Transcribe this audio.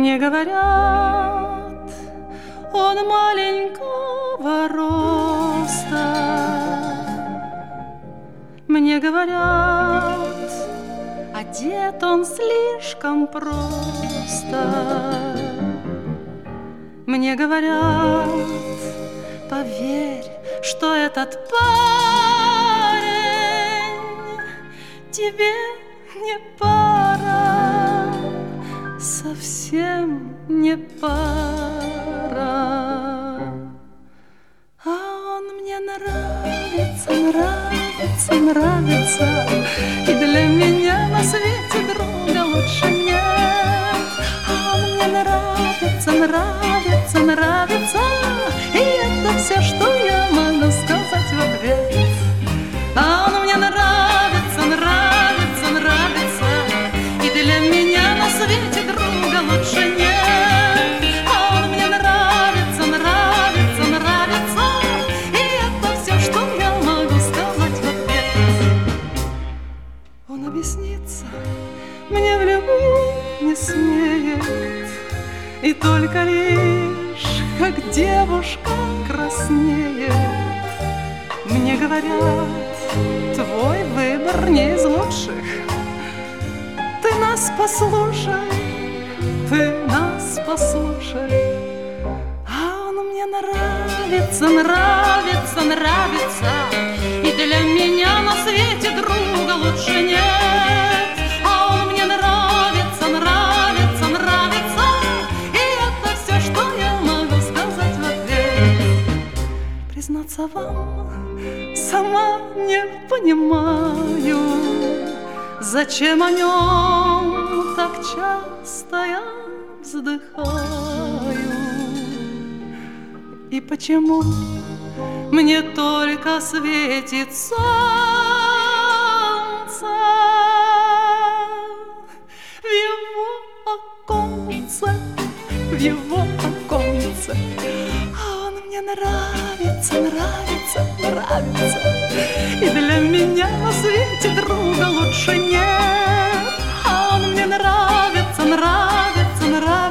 Мне говорят, он маленького роста. Мне говорят, одет он слишком просто. Мне говорят, поверь, что этот парень тебе не пара, совсем не пара. А он мне нравится, нравится, нравится, и для меня на свете друга лучше нет. А он мне нравится, нравится, нравится, и это все, что я могу сказать в ответ. А он мне нравится, нравится, нравится, и для меня на свете друга лучше нет. А он мне нравится, нравится, нравится, и это все, что я могу сказать в ответ. Он объяснится мне в любви не смеет, и только лишь, как девушка краснеет. Мне говорят, твой выбор не из лучших. Ты нас послушай, ты нас послушай. А он мне нравится, нравится, нравится, и для меня на свете друга лучше нет. А он мне нравится, нравится, нравится, и это все, что я могу сказать в ответ. Признаться вам, сама не понимаю, зачем о нем так часто я вздыхаю, и почему мне только светит солнце в его оконце, в его оконце. А он мне нравится, нравится, нравится, и для меня на свете друга лучше нет. А он мне нравится, нравится, нравится,